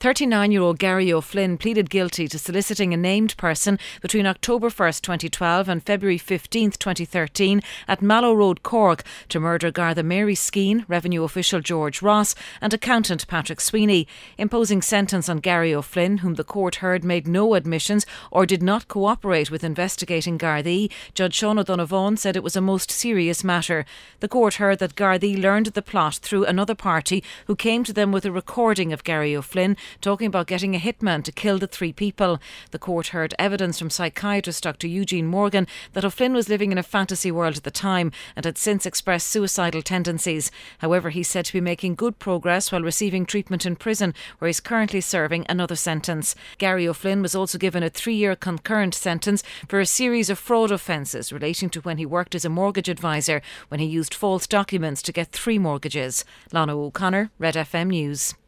39-year-old Gary O'Flynn pleaded guilty to soliciting a named person between October 1st, 2012 and February 15th, 2013 at Mallow Road, Cork to murder Garda Mary Skeen, Revenue official George Ross and accountant Patrick Sweeney. Imposing sentence on Gary O'Flynn, whom the court heard made no admissions or did not cooperate with investigating Gardaí, Judge Sean O'Donovan said it was a most serious matter. The court heard that Gardaí learned the plot through another party who came to them with a recording of Gary O'Flynn talking about getting a hitman to kill the three people. The court heard evidence from psychiatrist Dr. Eugene Morgan that O'Flynn was living in a fantasy world at the time and had since expressed suicidal tendencies. However, he's said to be making good progress while receiving treatment in prison, where he's currently serving another sentence. Gary O'Flynn was also given a 3-year concurrent sentence for a series of fraud offences relating to when he worked as a mortgage advisor when he used false documents to get 3 mortgages. Lana O'Connor, Red FM News.